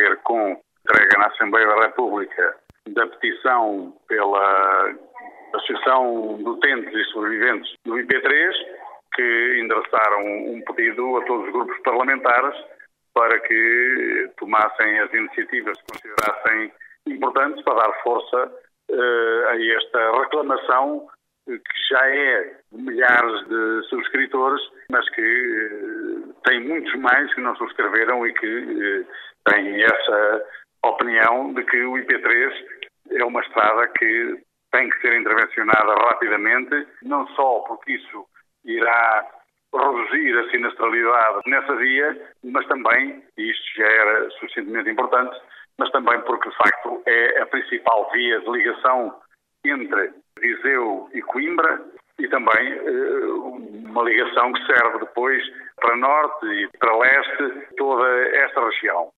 ver com a entrega na Assembleia da República da petição pela Associação de Utentes e Sobreviventes do IP3, que endereçaram um pedido a todos os grupos parlamentares para que tomassem as iniciativas que considerassem importantes para dar força a esta reclamação que já é de milhares de subscritores, mas que tem muitos mais que não subscreveram e que têm essa opinião de que o IP3 é uma estrada que tem que ser intervencionada rapidamente, não só porque isso irá reduzir a sinistralidade nessa via, mas também, e isto já era suficientemente importante, mas também porque, de facto, é a principal via de ligação entre Viseu e Coimbra e também uma ligação que serve depois para norte e para leste toda esta região.